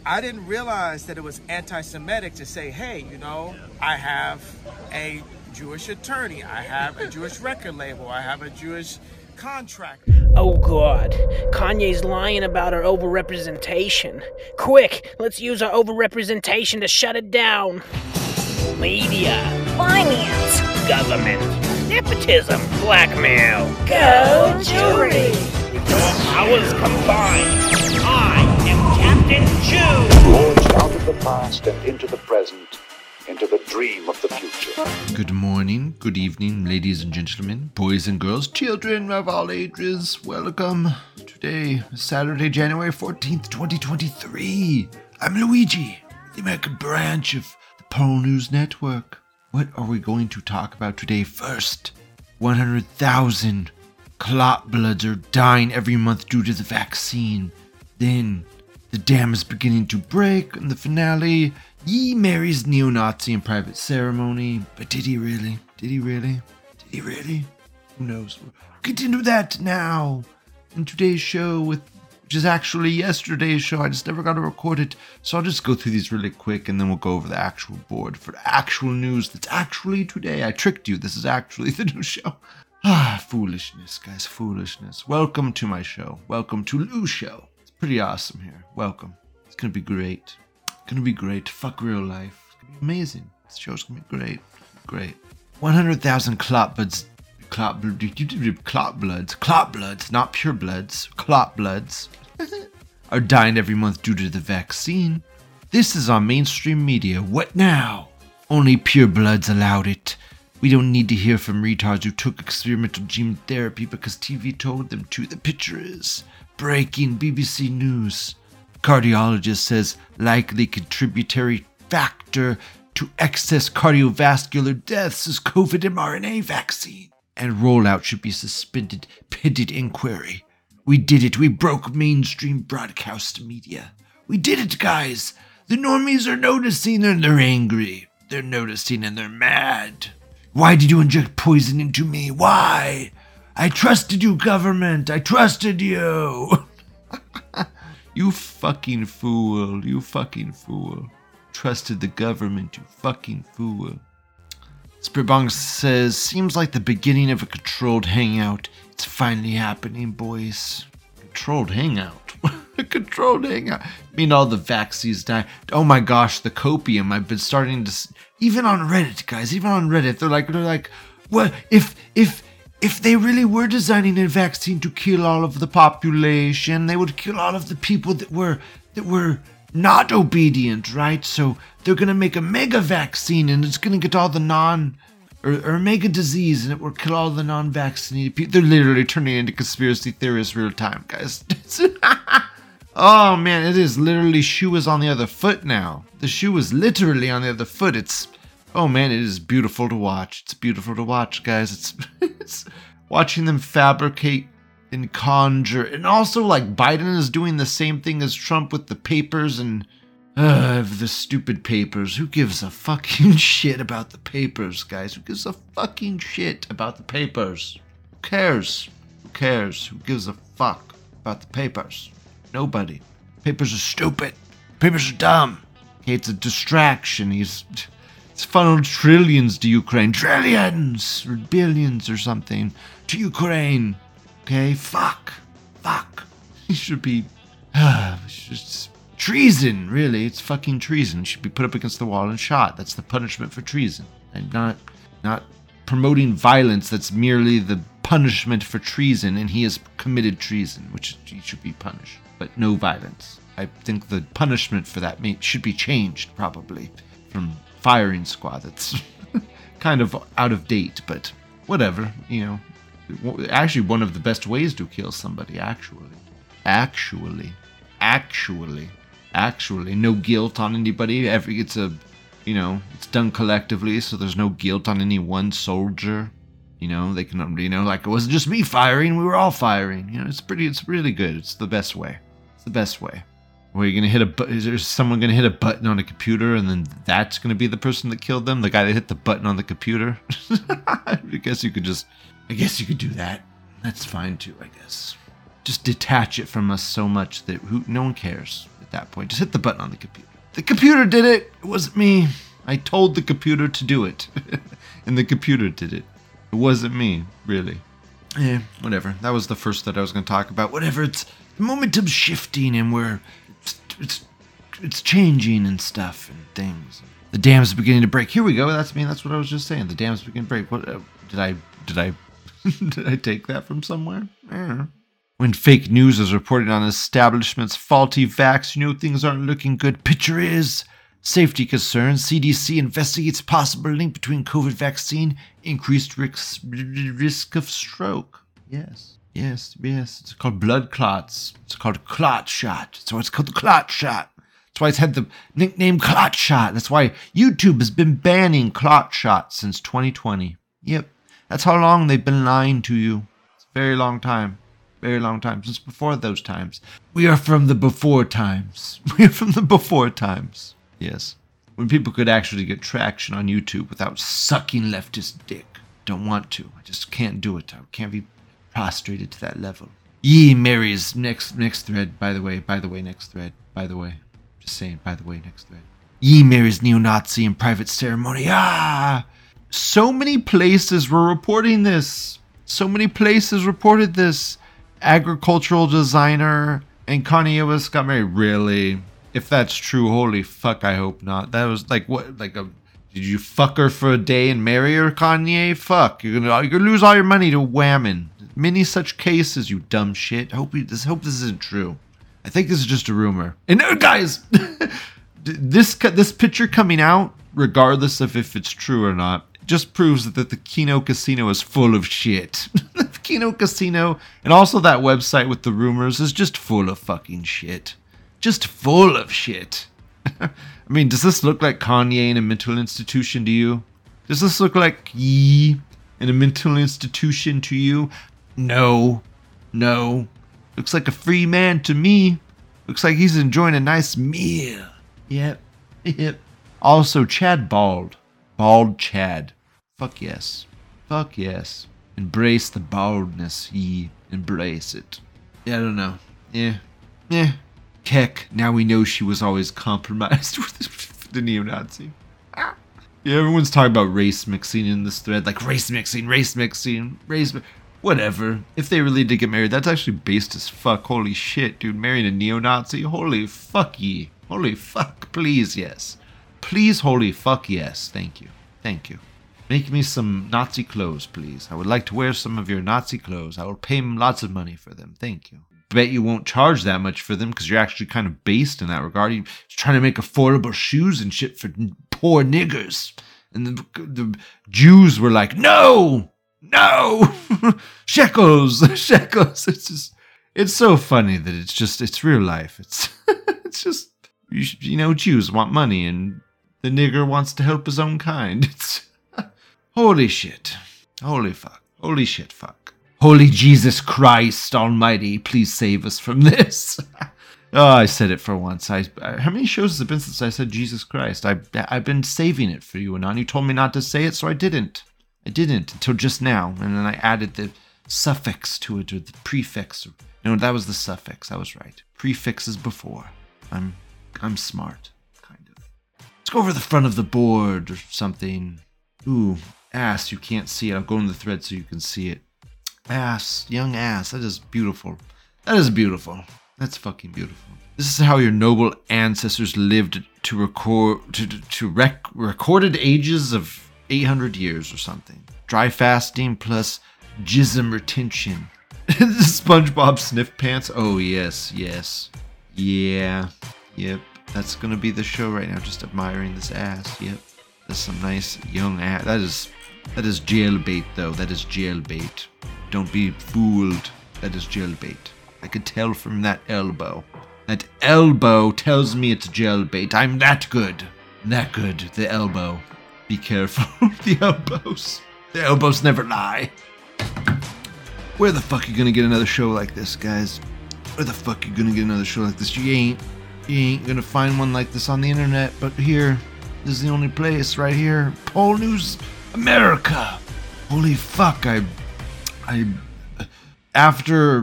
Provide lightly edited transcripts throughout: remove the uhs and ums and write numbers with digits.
I didn't realize that it was anti-Semitic to say, hey, I have a Jewish attorney, I have a Jewish record label, I have a Jewish contract. Oh God, Kanye's lying about our overrepresentation. Quick, let's use our overrepresentation to shut it down. Media, finance, government, nepotism, blackmail, go jury. With your powers combined, I am Captain Jew. Launched out of the past and into the present, into the dream of the future. Good morning, good evening, ladies and gentlemen, boys and girls, children of all ages. Welcome. Today is Saturday, January 14th, 2023. I'm Luigi, the American branch of the Pearl News Network. What are we going to talk about today? First, 100,000 clot bloods are dying every month due to the vaccine. Then, the dam is beginning to break, and the finale, Ye marries neo-Nazi in private ceremony. But did he really? Did he really? Did he really? Who knows? We'll get into that now. In today's show, which is actually yesterday's show. I just never got to record it. So I'll just go through these really quick, and then we'll go over the actual board for the actual news that's actually today. I tricked you. This is actually the new show. Foolishness, guys. Foolishness. Welcome to my show. Welcome to Lou's show. It's pretty awesome here. Welcome. It's going to be great. Gonna be great. Fuck real life. It's gonna be amazing. This show's gonna be great. Great. 100,000 clot bloods, not pure bloods, clot bloods, are dying every month due to the vaccine. This is on mainstream media. What now? Only pure bloods allowed it. We don't need to hear from retards who took experimental gene therapy because TV told them to. The picture is breaking BBC News. Cardiologist says likely contributory factor to excess cardiovascular deaths is COVID mRNA vaccine. And rollout should be suspended pending inquiry. We did it. We broke mainstream broadcast media. We did it, guys. The normies are noticing and they're angry. They're noticing and they're mad. Why did you inject poison into me? Why? I trusted you, government. I trusted you. You fucking fool. You fucking fool. Trusted the government, you fucking fool. Spiritbong says, seems like the beginning of a controlled hangout. It's finally happening, boys. Controlled hangout? A controlled hangout? I mean, all the vaccines die. Oh my gosh, the copium. I've been starting to... Even on Reddit, guys, even on Reddit, they're like, what if they really were designing a vaccine to kill all of the population, they would kill all of the people that were not obedient, right? So they're gonna make a mega vaccine, and it's gonna get all the or mega disease, and it will kill all the non-vaccinated people. They're literally turning into conspiracy theorists real time, guys. Oh man, it is literally shoe is on the other foot now. The shoe is literally on the other foot. Oh man, it is beautiful to watch. It's beautiful to watch, guys. It's watching them fabricate and conjure. And also, like, Biden is doing the same thing as Trump with the papers and the stupid papers. Who gives a fucking shit about the papers, guys? Who gives a fucking shit about the papers? Who cares? Who cares? Who gives a fuck about the papers? Nobody. Papers are stupid. Papers are dumb. Okay, it's a distraction. It's funneled trillions to Ukraine. Trillions! Or billions or something. To Ukraine. Okay? Fuck. It should be... it's treason, really. It's fucking treason. It should be put up against the wall and shot. That's the punishment for treason. And not promoting violence. That's merely the punishment for treason. And he has committed treason, which he should be punished. But no violence. I think the punishment for that should be changed, probably. From... firing squad. That's kind of out of date, but whatever, actually one of the best ways to kill somebody, actually, no guilt on anybody. It's done collectively, so there's no guilt on any one soldier. They can, like, it wasn't just me firing, we were all firing. It's really good. It's the best way. Where you're gonna is there someone gonna hit a button on a computer and then that's gonna be the person that killed them? The guy that hit the button on the computer? I guess you could do that. That's fine too, I guess. Just detach it from us so much that no one cares. that point. Just hit the button on the computer. The computer did it. It wasn't me. I told the computer to do it. And the computer did it. It wasn't me, really. Whatever. That was the first that I was going to talk about. Whatever. It's the momentum's shifting and it's changing and stuff and things. The dam's beginning to break. Here we go. That's me. That's what I was just saying. The dam's beginning to break. What did I did I take that from somewhere? When fake news is reported on establishments faulty vax, you know things aren't looking good. Picture is safety concerns. CDC investigates possible link between COVID vaccine, increased risk of stroke. Yes. It's called blood clots. It's called clot shot. So it's called the clot shot. That's why it's had the nickname clot shot. That's why YouTube has been banning clot shot since 2020. Yep. That's how long they've been lying to you. It's a very long time. Very long time. Since before those times. We are from the before times. We are from the before times. Yes. When people could actually get traction on YouTube without sucking leftist dick. Don't want to. I just can't do it. I can't be prostrated to that level. Ye Mary's next thread. By the way, next thread. By the way. Just saying, by the way, next thread. Ye Mary's neo-Nazi in private ceremony. So many places were reporting this. So many places reported this. Agricultural designer and Kanye West got married. Really? If that's true, holy fuck, I hope not. That was like what? Like a did you fuck her for a day and marry her, Kanye? Fuck, you're gonna lose all your money to whammon. Many such cases, you dumb shit. I hope this isn't true. I think this is just a rumor. And guys, this picture coming out, regardless of if it's true or not, just proves that the Kino Casino is full of shit. The Kino Casino and also that website with the rumors is just full of fucking shit. Just full of shit. I mean, does this look like Kanye in a mental institution to you? Does this look like Ye in a mental institution to you? No. Looks like a free man to me. Looks like he's enjoying a nice meal. Yep. Also, Chad bald. Bald Chad. Fuck yes. Embrace the baldness, Ye. Embrace it. Yeah, I don't know. Yeah. Keck, now we know she was always compromised with the neo-Nazi. Yeah, everyone's talking about race mixing in this thread. Like, race mixing. Whatever. If they really did get married, that's actually based as fuck. Holy shit, dude. Marrying a neo-Nazi? Holy fuck, Ye. Holy fuck. Please, yes. Please, holy fuck, yes. Thank you. Make me some Nazi clothes, please. I would like to wear some of your Nazi clothes. I will pay him lots of money for them. Thank you. Bet you won't charge that much for them because you're actually kind of based in that regard. You're trying to make affordable shoes and shit for poor niggers. And the Jews were like, no, shekels. It's so funny that it's real life. It's just, Jews want money and the nigger wants to help his own kind. It's holy shit. Holy fuck. Holy shit fuck. Holy Jesus Christ Almighty, please save us from this. Oh, I said it for once. How many shows has it been since I said Jesus Christ? I've been saving it for you, Anon. You told me not to say it, so I didn't. Until just now, and then I added the suffix to it, or the prefix. No, that was the suffix. I was right. Prefix is before. I'm smart, kind of. Let's go over the front of the board or something. Ooh, ass. You can't see it. I'll go in the thread so you can see it. Ass, young ass. That is beautiful. That's fucking beautiful. This is how your noble ancestors lived to recorded ages of 800 years or something. Dry fasting plus jism retention. SpongeBob sniff pants. Oh yes. Yeah. Yep. That's gonna be the show right now. Just admiring this ass. Yep. That's some nice young ass. That is jailbait though. That is jailbait. Don't be fooled. That is jailbait. I could tell from that elbow. That elbow tells me it's jailbait. I'm that good. The elbow. Be careful. The elbows. The elbows never lie. Where the fuck are you gonna get another show like this, guys? Where the fuck are you gonna get another show like this? You ain't gonna find one like this on the internet, but here. This is the only place right here. Pole News America. Holy fuck, I after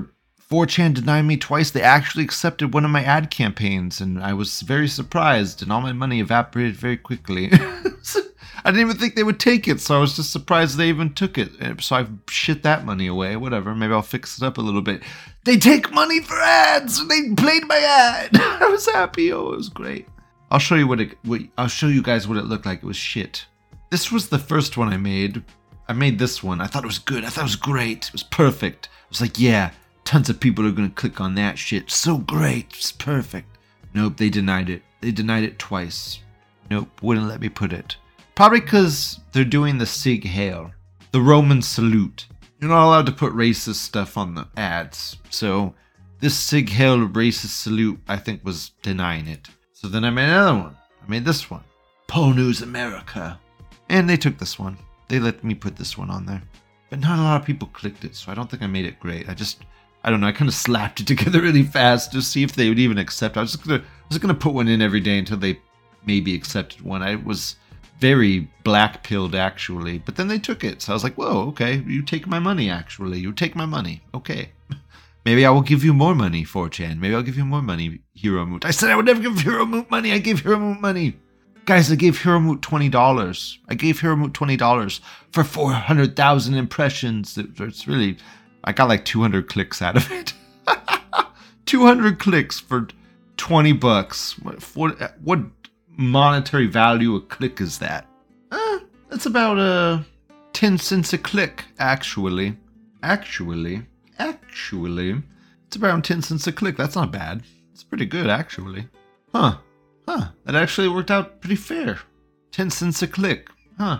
4chan denied me twice. They actually accepted one of my ad campaigns, and I was very surprised, and all my money evaporated very quickly. I didn't even think they would take it, so I was just surprised they even took it. So I shit that money away. Whatever, maybe I'll fix it up a little bit. They take money for ads! They played my ad! I was happy. Oh, it was great. I'll show you I'll show you guys what it looked like. It was shit. This was the first one I made. I made this one. I thought it was good. I thought it was great. It was perfect. I was like, yeah, tons of people are gonna click on that shit. So great. It's perfect. Nope, they denied it. They denied it twice. Nope, wouldn't let me put it. Probably because they're doing the Sig Heil, the Roman salute. You're not allowed to put racist stuff on the ads. So this Sig Heil racist salute, I think, was denying it. So then I made another one. I made this one. Pole News America. And they took this one. They let me put this one on there. But not a lot of people clicked it, so I don't think I made it great. I don't know, I kind of slapped it together really fast to see if they would even accept. I was just gonna put one in every day until they maybe accepted one. I was very black-pilled, actually. But then they took it, so I was like, whoa, okay, you take my money, actually. You take my money. Okay. Maybe I will give you more money, 4chan. Maybe I'll give you more money, Hero Moot. I said I would never give Hero Moot money. I gave Hero Moot money. Guys, I gave Hero Moot $20. I gave Hero Moot $20 for 400,000 impressions. It's really... I got like 200 clicks out of it. 200 clicks for $20. What monetary value a click is that? That's about 10 cents a click, actually. Actually, it's around 10 cents a click. That's not bad. It's pretty good, actually. Huh. That actually worked out pretty fair. 10 cents a click. Huh.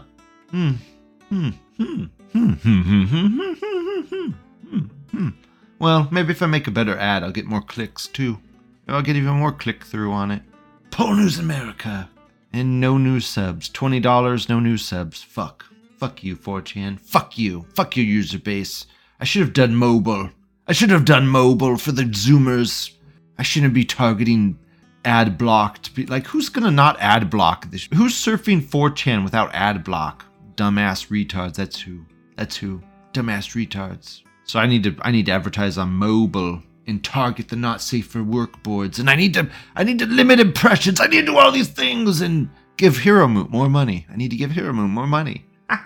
Well, maybe if I make a better ad, I'll get more clicks, too. Maybe I'll get even more click-through on it. Pole News America. And no new subs. $20, no new subs. Fuck. Fuck you, 4chan. Fuck you. Fuck your user base. I should have done mobile. I should have done mobile for the Zoomers. I shouldn't be targeting ad block to be like, who's gonna not ad block this? Who's surfing 4chan without ad block? Dumbass retards. That's who. Dumbass retards. So I need to advertise on mobile and target the not safe for work boards. And I need to limit impressions. I need to do all these things and give Hero Moot more money. I need to give Hero Moot more money.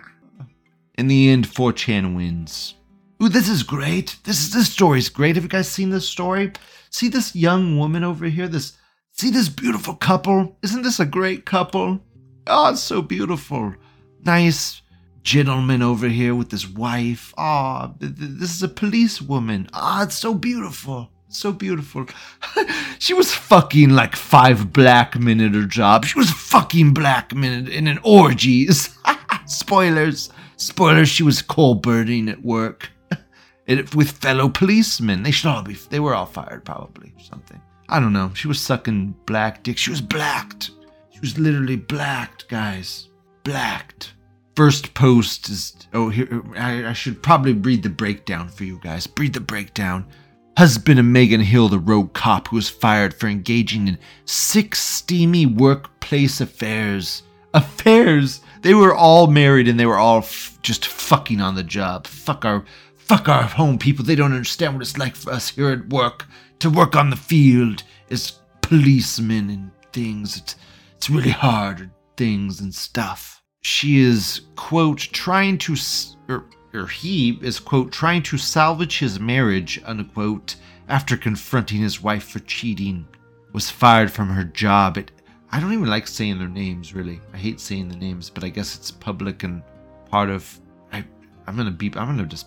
In the end, 4chan wins. Ooh, this is great. This story's great. Have you guys seen this story? See this young woman over here? See this beautiful couple? Isn't this a great couple? Oh, it's so beautiful. Nice gentleman over here with his wife. Oh, this is a policewoman. Ah, it's so beautiful. So beautiful. She was fucking like 5 black men at her job. She was fucking black men in an orgies. Spoilers. She was coal burning at work. With fellow policemen. They were all fired probably or something. I don't know. She was sucking black dick. She was blacked. She was literally blacked, guys. Blacked. First post is... Oh, here, I should probably read the breakdown for you guys. Read the breakdown. Husband of Megan Hill, the rogue cop who was fired for engaging in 6 steamy workplace affairs. Affairs? They were all married and they were all just fucking on the job. Fuck our home people. They don't understand what it's like for us here at work. To work on the field as policemen and things. It's really hard, things and stuff. She is, quote, trying to, or he is, quote, trying to salvage his marriage, unquote, after confronting his wife for cheating. Was fired from her job at, I don't even like saying their names, really. I hate saying the names, but I guess it's public and part of, I'm not even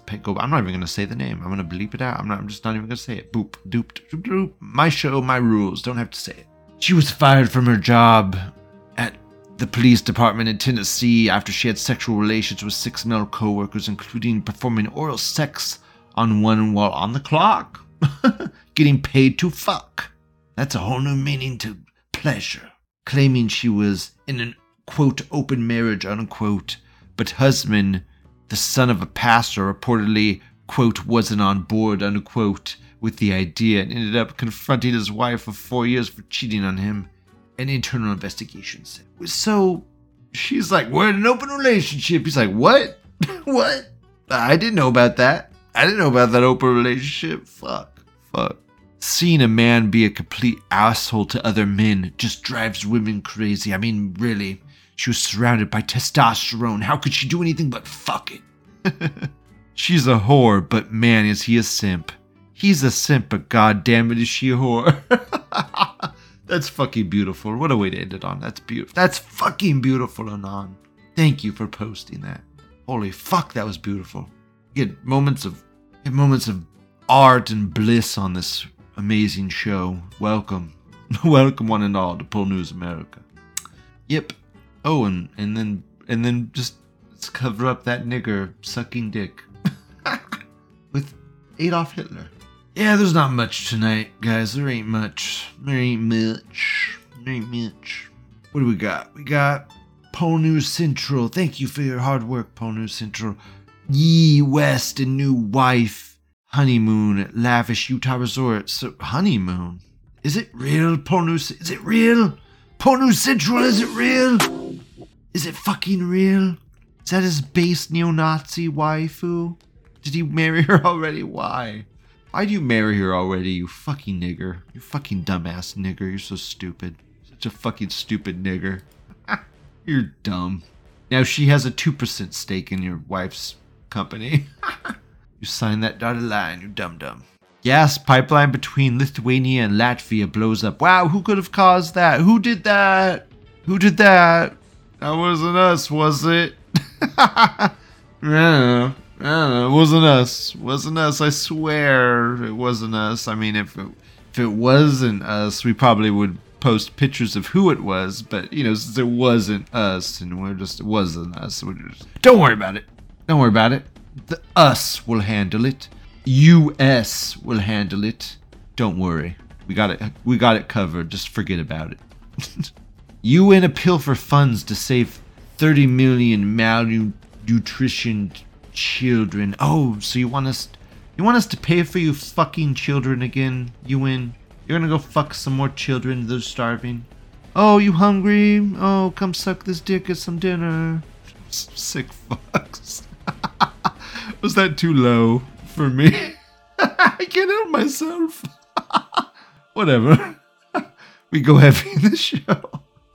gonna say the name. I'm gonna bleep it out. I'm just not even gonna say it. Boop, doop, doop, doop. My show, my rules. Don't have to say it. She was fired from her job at the police department in Tennessee after she had sexual relations with 6 male co-workers, including performing oral sex on one while on the clock. Getting paid to fuck. That's a whole new meaning to pleasure. Claiming she was in an, quote, open marriage, unquote, but husband, the son of a pastor, reportedly, quote, wasn't on board, unquote, with the idea and ended up confronting his wife of 4 years for cheating on him. An internal investigation said. So she's like, we're in an open relationship. He's like, what? What? I didn't know about that. I didn't know about that open relationship. Fuck. fuck? Seeing a man be a complete asshole to other men just drives women crazy. I mean, really. She was surrounded by testosterone. How could she do anything but fuck it? She's a whore, but man, is he a simp. He's a simp, but goddamn it, is she a whore. That's fucking beautiful. What a way to end it on. That's beautiful. That's fucking beautiful, Anon. Thank you for posting that. Holy fuck, that was beautiful. Get moments of art and bliss on this amazing show. Welcome. Welcome one and all to Pol News America. Yep. Oh, and then just let's cover up that nigger sucking dick with Adolf Hitler. Yeah, there's not much tonight, guys. There ain't much. What do we got? We got Pol News Central. Thank you for your hard work, Pol News Central. Ye West and new wife. Honeymoon at lavish Utah resort. So, honeymoon? Is it real, Pol News? Is it real? Pol News Central, is it real? Is it fucking real? Is that his base neo-Nazi waifu? Did he marry her already? Why? Why'd you marry her already, you fucking nigger? You fucking dumbass nigger. You're so stupid. Such a fucking stupid nigger. You're dumb. Now she has a 2% stake in your wife's company. You signed that dotted line, you dum-dum. Gas pipeline between Lithuania and Latvia blows up. Wow, who could have caused that? Who did that? Who did that? That wasn't us, was it? I don't know. It wasn't us. Wasn't us. I swear it wasn't us. I mean, if it wasn't us, we probably would post pictures of who it was. But, you know, since it wasn't us, and it wasn't us. Don't worry about it. Don't worry about it. The us will handle it. US will handle it. Don't worry. We got it covered. Just forget about it. UN appeal for funds to save 30 million malnutrition children. Oh, so you want us to pay for you fucking children again, UN? You're gonna go fuck some more children, those starving. Oh, you hungry? Oh, come suck this dick, get some dinner. Sick fucks. Was that too low for me? I can't help myself. Whatever. We go heavy in this show.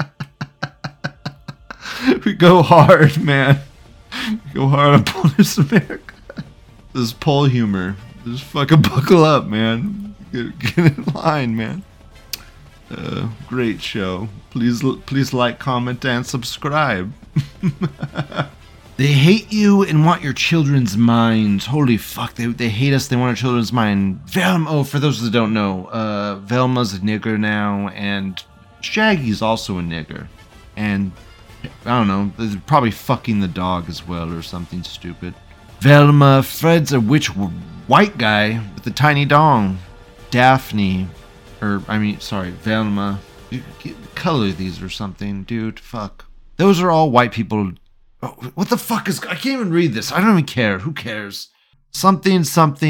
We go hard, man. We go hard on Pol News America. This is Pol humor. Just fucking buckle up, man. Get in line, man. Great show. Please like, comment, and subscribe. They hate you and want your children's minds. Holy fuck, they hate us, they want our children's mind. Oh, for those that don't know, Velma's a nigger now, and Shaggy's also a nigger. And, I don't know, they're probably fucking the dog as well, or something stupid. Velma, Fred's a white guy with a tiny dong. Daphne, Velma. Color these or something, dude, fuck. Those are all white people. Oh, what the fuck is... I can't even read this. I don't even care. Who cares? Something,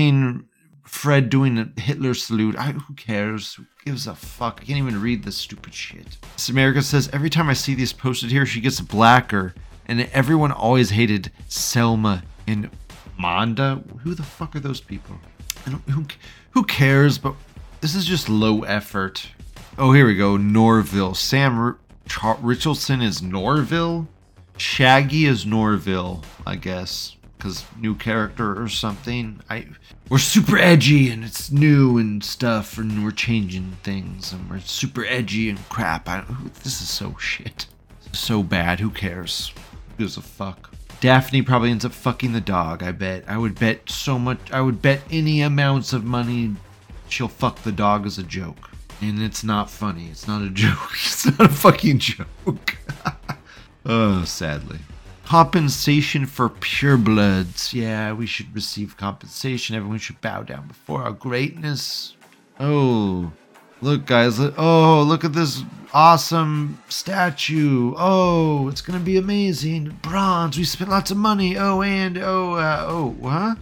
Fred doing a Hitler salute. Who cares? Who gives a fuck? I can't even read this stupid shit. This America says, every time I see these posted here, she gets blacker. And everyone always hated Selma and Manda. Who the fuck are those people? Who cares? But this is just low effort. Oh, here we go. Norville. Sam Richardson is Norville? Shaggy is Norville, I guess, because new character or something. We're super edgy and it's new and stuff, and we're changing things and we're super edgy and crap. This is so shit. So bad. Who cares? Who gives a fuck? Daphne probably ends up fucking the dog, I bet. I would bet so much. I would bet any amounts of money she'll fuck the dog as a joke. And it's not funny. It's not a joke. It's not a fucking joke. Oh, sadly. Compensation for purebloods. Yeah, we should receive compensation. Everyone should bow down before our greatness. Oh, look, guys. Oh, look at this awesome statue. Oh, it's going to be amazing. Bronze. We spent lots of money. Huh?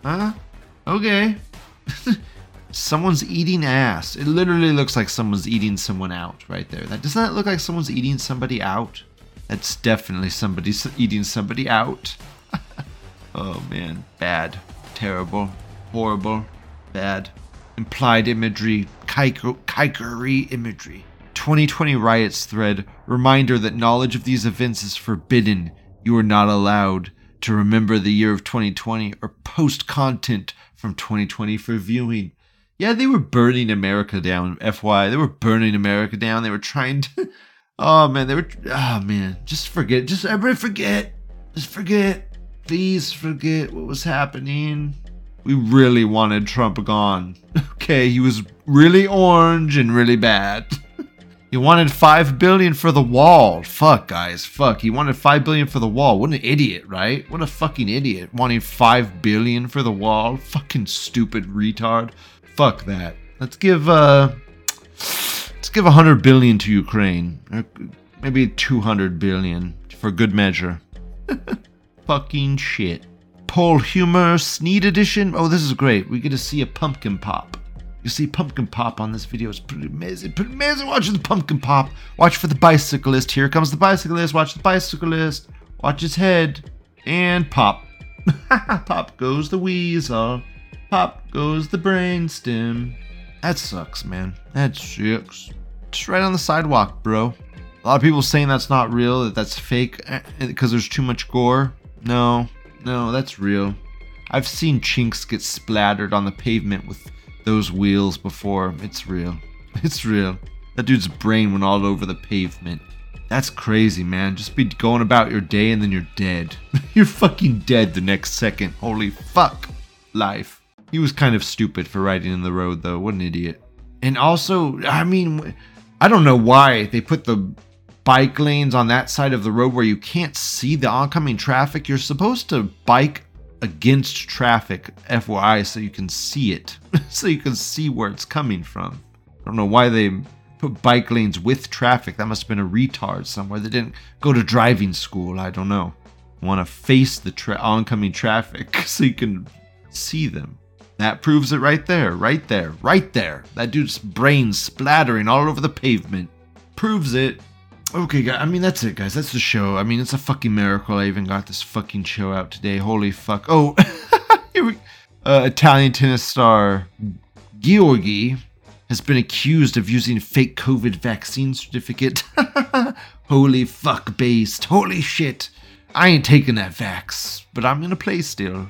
Okay. Someone's eating ass. It literally looks like someone's eating someone out right there. Doesn't that look like someone's eating somebody out? That's definitely somebody eating somebody out. Oh man, bad, terrible, horrible, bad. implied imagery, kikery imagery. 2020 riots thread, reminder that knowledge of these events is forbidden. You are not allowed to remember the year of 2020 or post content from 2020 for viewing. Yeah, they were burning America down, FY. They were burning America down. They were trying to... Oh, man. Just forget. Just everybody forget. Just forget. Please forget what was happening. We really wanted Trump gone. Okay, he was really orange and really bad. He wanted $5 billion for the wall. Fuck, guys. Fuck. He wanted $5 billion for the wall. What an idiot, right? What a fucking idiot. Wanting $5 billion for the wall. Fucking stupid retard. Fuck that. Let's give $100 billion to Ukraine. Or maybe $200 billion for good measure. Fucking shit. Paul Humor Sneed Edition. Oh, this is great. We get to see a pumpkin pop. You see pumpkin pop on this video. It's pretty amazing. Pretty amazing watching the pumpkin pop. Watch for the bicyclist. Here comes the bicyclist. Watch the bicyclist. Watch his head. And pop. Pop goes the weasel. Pop goes the brainstem. That sucks, man. That sucks. Just right on the sidewalk, bro. A lot of people saying that's not real, that that's fake because there's too much gore. No, that's real. I've seen chinks get splattered on the pavement with those wheels before. It's real. It's real. That dude's brain went all over the pavement. That's crazy, man. Just be going about your day and then you're dead. You're fucking dead the next second. Holy fuck. Life. He was kind of stupid for riding in the road, though. What an idiot. And also, I mean, I don't know why they put the bike lanes on that side of the road where you can't see the oncoming traffic. You're supposed to bike against traffic, FYI, so you can see it. So you can see where it's coming from. I don't know why they put bike lanes with traffic. That must have been a retard somewhere. They didn't go to driving school. I don't know. Want to face the oncoming traffic so you can see them. That proves it right there. Right there. Right there. That dude's brain splattering all over the pavement. Proves it. Okay, guys. I mean, that's it, guys. That's the show. I mean, it's a fucking miracle I even got this fucking show out today. Holy fuck. Oh, here we Italian tennis star Giorgi has been accused of using fake COVID vaccine certificate. Holy fuck based. Holy shit. I ain't taking that vax, but I'm gonna play still.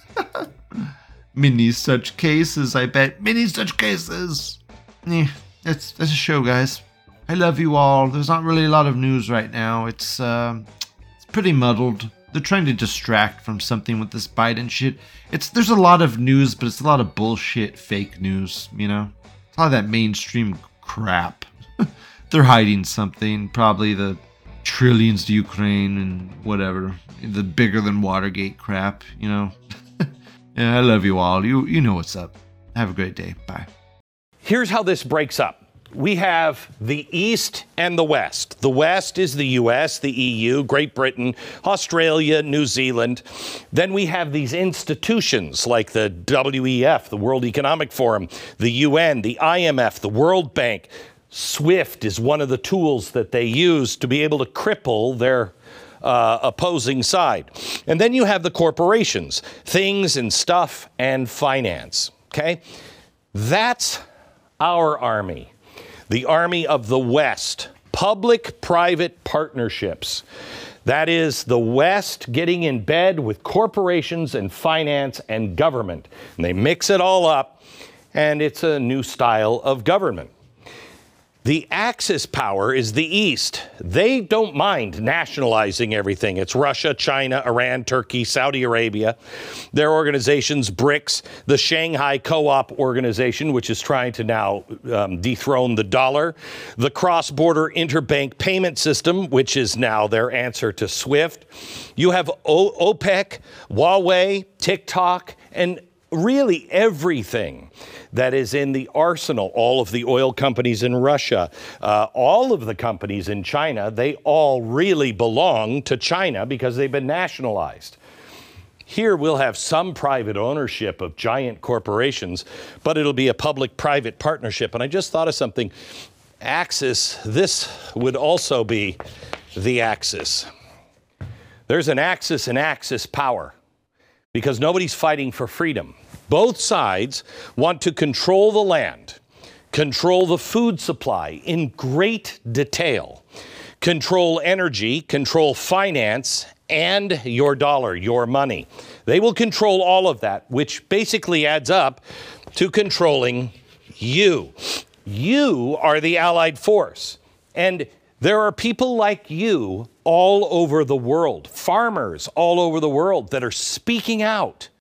Many such cases, I bet. Many such cases. That's a show, guys. I love you all. There's not really a lot of news right now. It's pretty muddled. They're trying to distract from something with this Biden shit. There's a lot of news, but it's a lot of bullshit, fake news, you know? It's a lot of that mainstream crap. They're hiding something, probably the trillions to Ukraine and whatever. The bigger than Watergate crap, you know? Yeah, I love you all. You know what's up. Have a great day. Bye. Here's how this breaks up. We have the East and the West. The West is the U.S., the EU, Great Britain, Australia, New Zealand. Then we have these institutions like the WEF, the World Economic Forum, the UN, the IMF, the World Bank. SWIFT is one of the tools that they use to be able to cripple their opposing side. And then you have the corporations, things and stuff and finance. Okay? That's our army. The army of the West, public-private partnerships. That is the West getting in bed with corporations and finance and government. And they mix it all up, and it's a new style of government. The Axis power is the East. They don't mind nationalizing everything. It's Russia, China, Iran, Turkey, Saudi Arabia. Their organizations, BRICS, the Shanghai Co-op Organization, which is trying to now dethrone the dollar, the cross-border interbank payment system, which is now their answer to SWIFT. You have OPEC, Huawei, TikTok, and really everything that is in the arsenal, all of the oil companies in Russia, all of the companies in China, they all really belong to China because they've been nationalized. Here we'll have some private ownership of giant corporations, but it'll be a public-private partnership. And I just thought of something. Axis, this would also be the Axis. There's an Axis and Axis power because nobody's fighting for freedom. Both sides want to control the land, control the food supply in great detail, control energy, control finance, and your dollar, your money. They will control all of that, which basically adds up to controlling you. You are the allied force. And there are people like you all over the world, farmers all over the world that are speaking out